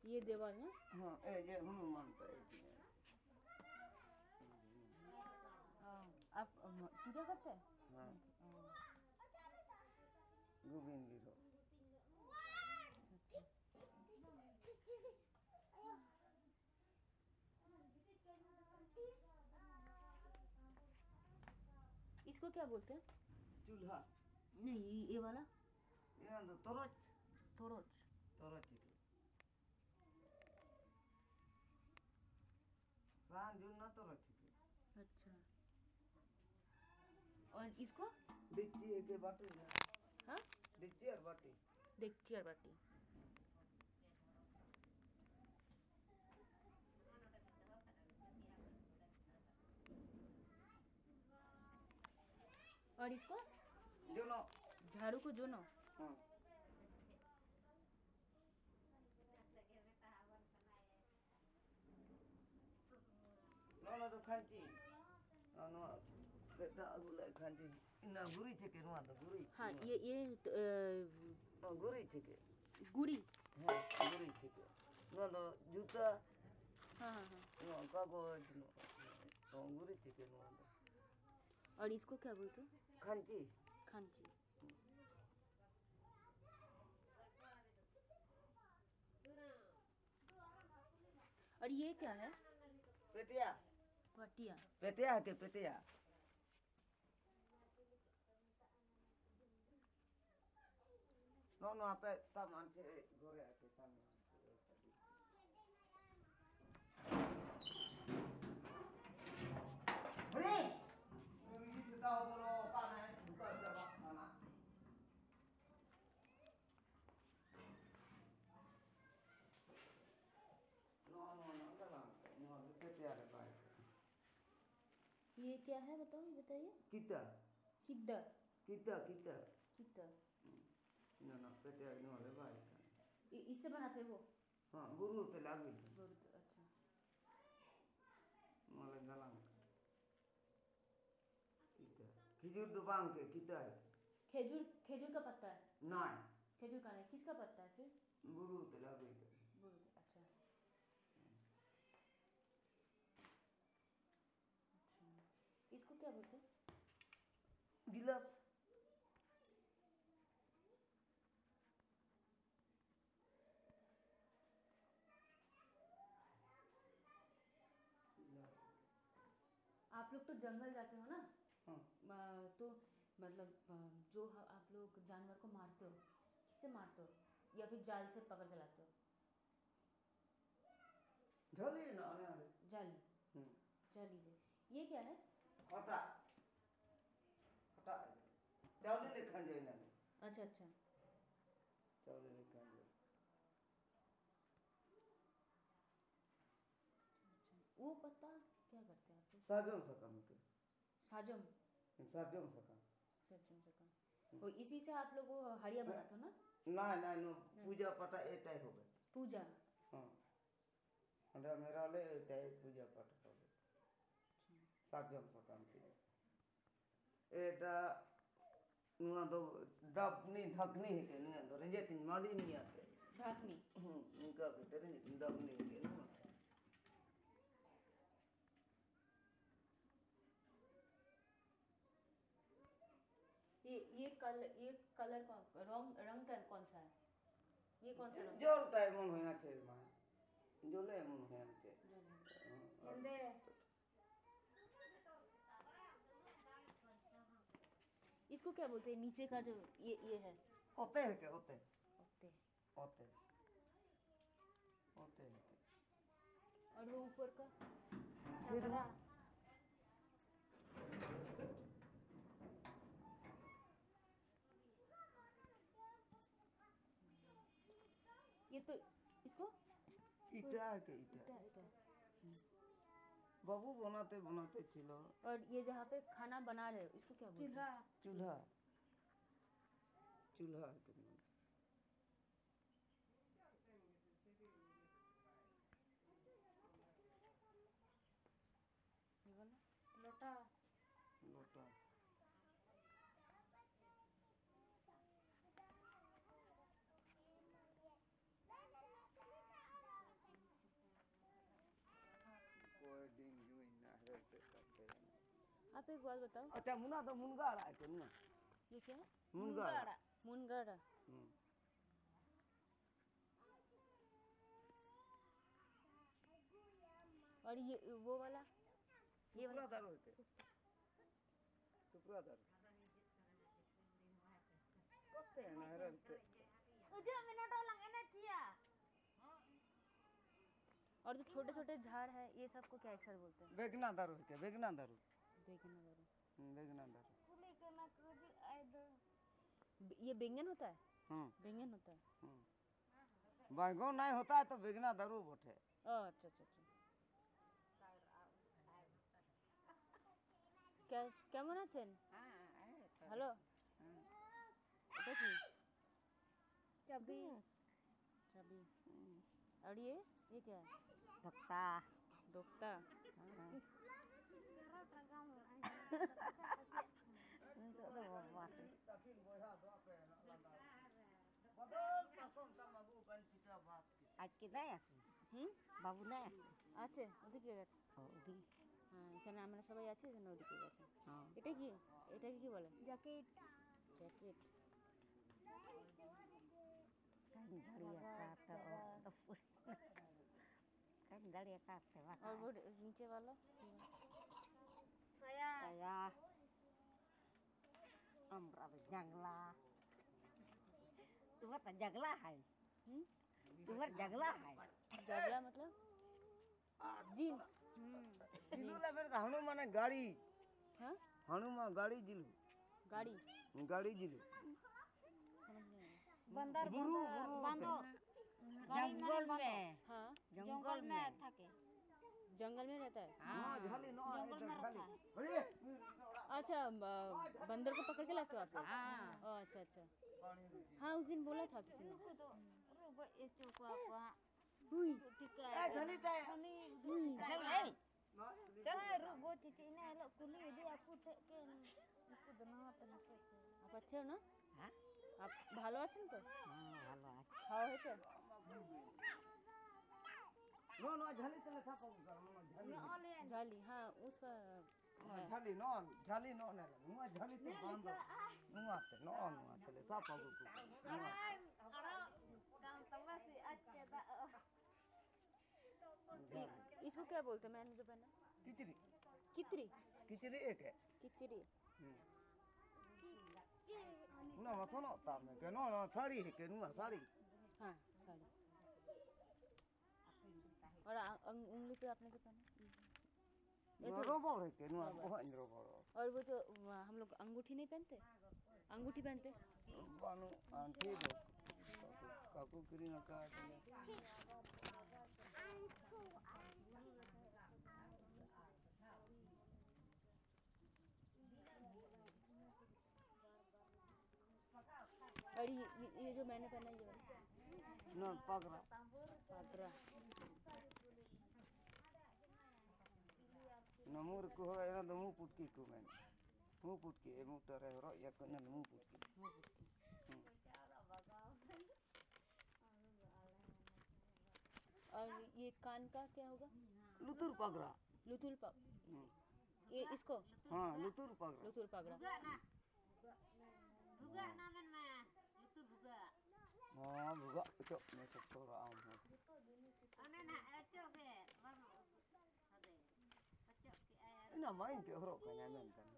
ये देवाल है। हाँ ये हनुमान का आप पूजा करते हैं? हाँ गोविंद जी रो। इसको क्या बोलते हैं? चूल्हा नहीं, ये वाला ये तो तोरच थोड़ोच। तोरच सान जो ना तोरच अच्छा, और इसको? डिच्ची के बाटी हाँ, डिच्ची और बाटी डेगची और बाटी। और इसको? जो नो झाड़ू को जोनो। हाँ नो तो खांची नो बेटा अगुला खांची इना गुरी छके नो तो गुरी हाँ, ये गुरी छके गुड़ी। हाँ गुरी छके नो तो जूता हाँ हाँ हाँ। नो कागज नो गुरी छके नो और इसको क्या बोलते हैं? खांची खांची। और ये क्या है? पेटिया पटिया। पेटिया के पेटिया नो नो पे सामान से घरे आके सामान अरे ये सीधा बोलो पाना है दुकान से खाना नो नो नो नो पेटिया रे भाई ये क्या है बताओ, ये बताइए। किता किद्दर। किता किता किद्दर। नो नो पेटिया नो रे भाई इससे बनाते हो? हाँ गुरु ते लागी गुरुद। अच्छा। मोले गलाम किता खिजूर दुकान के किता है खेजूर, खेजूर का पत्ता है? नहीं खेजूर का नहीं, किसका पत्ता है फिर? गुरु ते लागी गुरुद। अच्छा। अच्छा, इसको क्या बोलते हैं? गिलास आप लोग तो जंगल जाते हो ना? हाँ तो मतलब जो आप लोग जानवर को मारते हो, किससे मारते हो या फिर जाल से पकड़ के लाते हो? झोली ना आने जाली। जाली से। ये क्या है? हटा हटा चावल ले खान जाए ना अच्छा अच्छा। चावल ले खान जाए वो पत्ता क्या करते हैं आप लोग? साजन सकम के साजम। साजन सकम सरजम से कम। वो इसी से आप लोग वो हड़िया बनाते हो ना? ना ना नो पूजा पाठ ए टाइप हो गए पूजा। हाँ अंडा मेरा ले ए टाइप पूजा पाठ हो गए साजन सकम के एटा नुआ तो डबनी ढकनी है के नुआ तो रंजे तीन माडी नहीं आते ढाकनी। इनका के तेरे नहीं डबनी है के नुआ ये कलर रंग का कौन सा है? ये कौन सा रंग? जो टाइम मन होया छे मां जो ले मन होया छे हिंदे। इसको क्या बोलते हैं नीचे का जो ये है? ओते है के ओते ओते। ओते ओते है के और वो ऊपर का? फिर टकरा। ये तो इसको इटा है के इटा इटा इटा। बाबू बनाते बनाते चिलो और ये जहाँ पे खाना बना रहे हो इसको क्या बोलते हैं? चूल्हा चूल्हा है के ये वाला लोटा। लोटा करते रहना। आप एक बात बताओ, अच्छा मुना तो मुनगाड़ा है के मुना? ये क्या है? मुनगाड़ा। मुनगाड़ा। और ये वो वाला, ये वाला सुप्रादार होते, सुप्रादार करते हैं ना रहते। और जो छोटे छोटे झाड़ है ये सबको क्या एक साथ बोलते हैं? बेगना दारू है के बेगना दारू। बेंगन वगैरह। बेगना दारू। ये बेंगन होता है? हम्म बेंगन होता है। बैगन नहीं होता है तो बेगना दारू बोटे। अच्छा अच्छा अच्छा। কেমন আছেন? হ্যালো, এটা কি? চাবি। चाबी। और ये क्या है? धक्का दोक्ता। आज के নাই আছে বাবু নাই আছে আছে, ওদিকে গেছে। ওদি হ্যাঁ, এখানে আমরা সবাই আছি, এখানে ওদিকে গেছে। হ্যাঁ এটা কি? এটাকে কি বলে? Jacket. Jacket. kan dalia kata kan dalia kata और वो नीचे वाला? saya amra jangla तुम्हार तो जगला है तुम्हार जगला है जगला मतलब जीन्स। जिलू ला फिर हनु माने गाड़ी। हाँ, हनु मा गाड़ी जिलू। गाड़ी। गाड़ी जिलू। समझ नहीं आया। बंदर बुरु बुरु जंगल में हाँ, जंगल में থাকে जंगल में रहता है। हाँ झाली नो जंगल में रहता है। अरे अच्छा, बंदर को पकड़ के लाते हो आप लोग? हाँ ओह, अच्छा अच्छा। हाँ, उस दिन बोला था किसी ने। हुई। ए झाली ते आप अच्छे हो ना? आप ভালো আছেন তো? ভালো আছে খাওয়া হয়েছে? नो नो झाली ते था पाऊ कर नो झाली। झाली, हाँ उसका है। झाली नो झाली नो ने नो झाली ते बांध नो आते नो नो आते ले सा पाऊ को इसको क्या बोलते हैं? मैंने जो पहना किचरी कितरी। किचरी एक है किचरी। नो मत नो ता में के नो नो साड़ी है के नो साड़ी। हाँ, साड़ी। और उंगली पे आपने क्या पहना? ये तो- रोबड़ है के नो बहुत रोबड़। और वो जो हम लोग अंगूठी नहीं पहनते, अंगूठी पहनते। बानु आंटी दो काकू करी ना का और ये जो मैंने पहना ये वाला ना पगड़ा पागरा। नमूर को है ना तो मुंह पुटकी को मैंने मुंह पुटकी है मुंह टरे हो या को ना मुंह पुटकी। और ये कान का क्या होगा? लुतुर पगड़ा। लुतुर पग। ये इसको हाँ लुतुर पगड़ा। लुतुर पगड़ा। भुगा नामन में लुतुर भुगा हाँ भुगा तो मैं सब थोड़ा आऊँ हूँ। अने ना एचो के वरनो हदे एचो के आया ना माइन के हरो का ना मैं कर।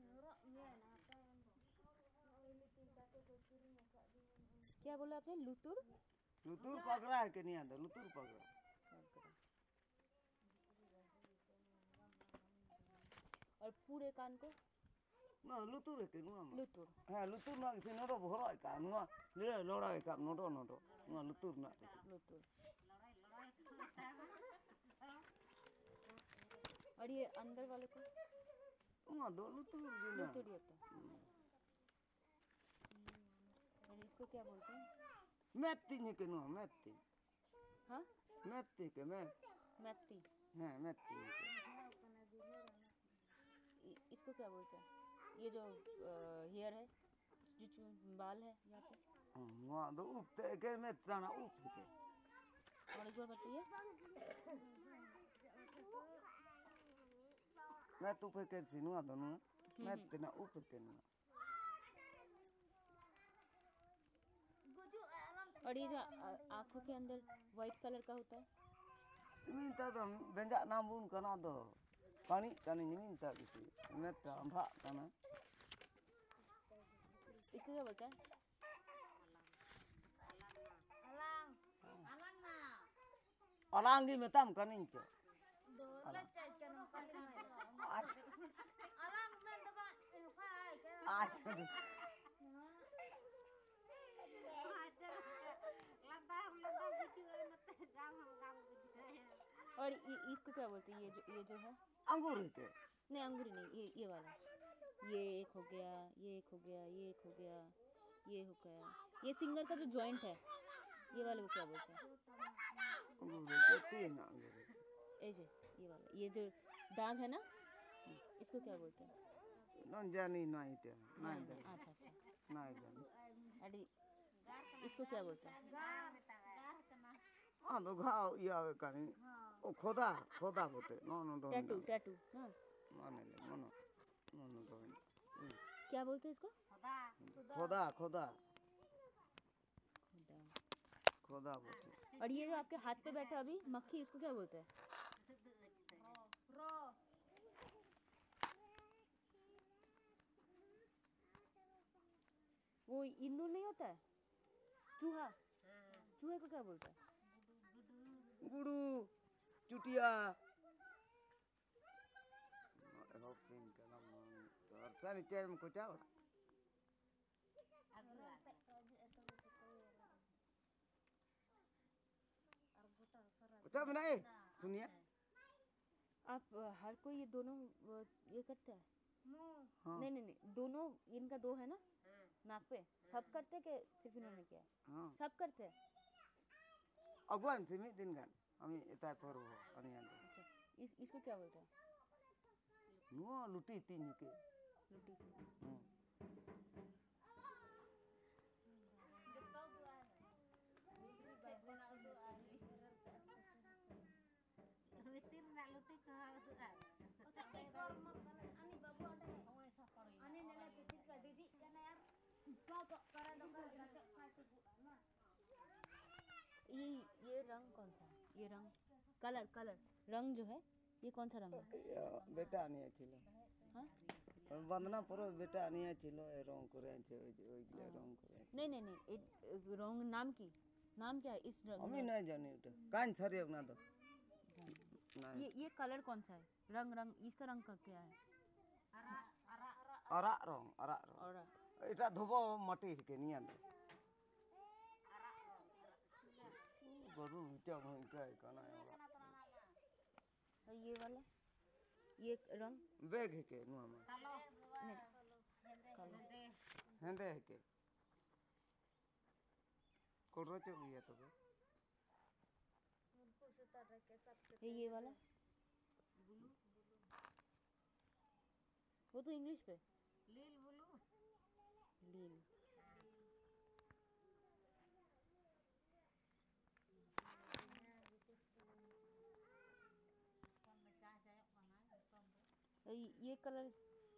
क्या बोला आपने? लुतुर लुतुर पगड़ा है के नहीं आंदा लुतुर पगड़ा। और पूरे कान को ना लुतुर है के नुआ लुतुर। हाँ लुतुर ना किसी नोटो भरो है का नुआ ले लोड़ा है का नोटो नोटो नुआ लुतुर ना लुतुर। और ये अंदर वाले को नुआ दो लुतुर जी ना लुतुर ही होता है। और इसको क्या बोलते हैं? मैती ने के नुआ मैती। हाँ, मैती के मैं मैती। हाँ मैती ने के इसको क्या बोलते हैं? ये जो हेयर है, जो बाल है यहाँ पे। नुआ दो उपते के मैं त्राना उपते के और एक बार बताइए। मैं तू पे कर सी नुआ दोनों मैं तेना ऊपर के नुआ और ये जो आंखों के अंदर व्हाइट कलर का होता है minta तो बेंजा नामुन कना दो पानी कने minta किसी मैं तो अंधा कना इसको क्या बोलते हैं अलांगी में तम कनी के और इसको क्या बोलते हैं ये जो है अंगूर के नहीं अंगूरी नहीं ये वाला ये एक हो गया ये एक हो गया ये एक हो गया ये हो गया ये फिंगर का जो जॉइंट है ये वाले को क्या बोलते हैं अंगूर के तीन अंगूर ये वाला ये जो दाग है ना इसको क्या बोलते हैं नन जानी नहीं ते नहीं जानी अच्छा नहीं जानी अरे इसको क्या बोलते हैं हाँ तो घाव या कनी ओ खोदा बोलते नो नो दो टैटू हाँ माने ले मनो मनो दो क्या बोलते हैं इसको खोदा बोलते और ये जो आपके हाथ पे बैठा अभी मक्खी इसको क्या बोलते हैं वो इंदूर नहीं होता है चूहा चूहे को क्या बोलते हैं गुडू चुटिया होपिंग का नाम तो अरसा नीचे में कुछ और कुछ बनाए सुनिए आप हर कोई ये दोनों ये करते हैं हाँ नहीं दोनों इनका दो है ना नाक पे सब करते कि सिर्फ इन्होंने किया हाँ सब करते हैं अगवान से मी दिन गान हमें इतना पर हो अनियान अच्छा इसको क्या बोलते हैं नुआ लुटी तीन के लुटी ये रंग कौन सा है ये रंग कलर रंग जो है ये कौन सा रंग है बेटा नहीं छिलो हाँ वंदना पुरो बेटा नहीं छिलो ए रंग करे छे ओइले रंग करे नहीं रंग नाम क्या है इस रंग हमें नहीं जाने उठे कान छरे ना दो ये कलर कौन सा है रंग इसका रंग का क्या है अरा रंग और এটা ধোবো মাটি থেকে নিয়ে আনতে গরু এটা ভয়ঙ্কর কানা और ये वाला ये रंग বেগ হেকে নুয়ামা नहीं হেন্দে হেকে কোড়ো চো গিয়া তবে ये वाला वो तो इंग्लिश पे लील ये कलर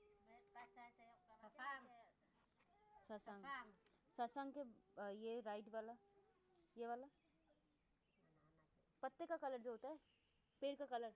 ससांग के ये राइट वाला ये वाला पत्ते का कलर जो होता है पेड़ का कलर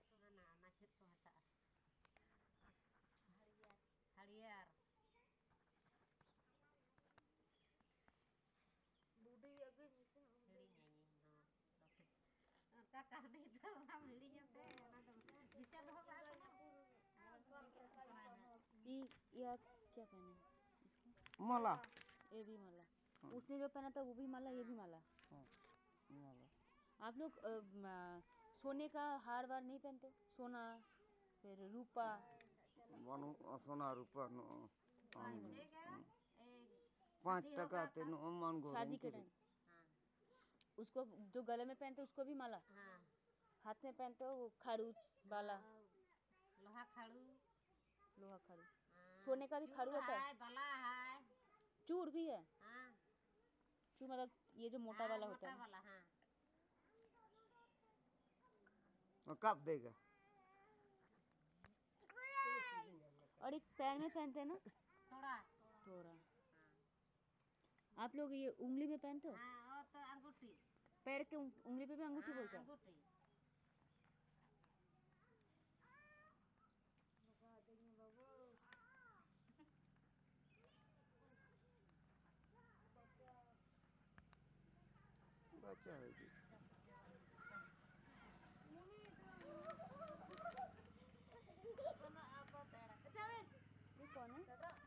ये आप क्या पहने इसको माला ये भी माला उसने जो पहना था वो भी माला ये भी माला माला आप लोग सोने का हार वार नहीं पहनते सोना फिर रूपा वनु सोना रूपा नो 5 टका ते नो मन गो शादी के टाइम उसको जो गले में पहनते उसको भी माला हाथ में पहनते हो खाड़ू बाला लोहा खाड़ू सोने का भी खाड़ू होता है बाला है चूड़ भी है चूड़ मतलब ये जो मोटा वाला होता है वाला कब देगा और एक पैर में पहनते हैं ना थोड़ा तोरा। आप लोग ये उंगली में पहनते हो? हाँ वो तो अंगूठी पैर के उंगली पे भी अंगूठी बोलते हैं। अंगूठी बच्चा है जी। ये कौन है?